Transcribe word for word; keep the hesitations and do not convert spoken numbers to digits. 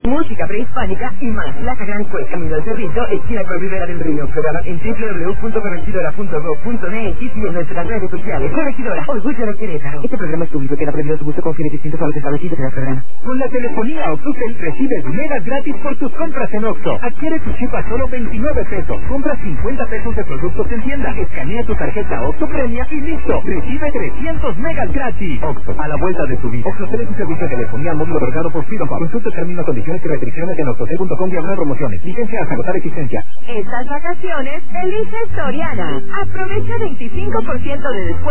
Música prehispánica y más. Plaza Gran Cuez, Camino del Cerrito, esquina con Rivera del Río. Programa en doble u doble u doble u punto corregidora punto gov punto m x y en nuestras redes sociales. Corregidora, orgullo de Querétaro. Este programa es público, queda prohibido su uso con fines distintos a los establecidos en el programa. Con la telefonía Octutel recibes megas gratis por tus compras en Oxxo. Adquiere tu chip a solo veintinueve pesos. Compra cincuenta pesos de productos en tienda. Escanea tu tarjeta Oxxo Premia y listo. Recibe trescientos megas gratis. Oxxo, a la vuelta de tu vida. Oxxo es un servicio de telefonía móvil otorgado por Freedom Pub. Consulta términos, condiciones y restricciones en oxocel punto com diagonal promociones. Licencia hasta agotar existencia. Estas vacaciones, elige Soriana. Aprovecha veinticinco por ciento de descuento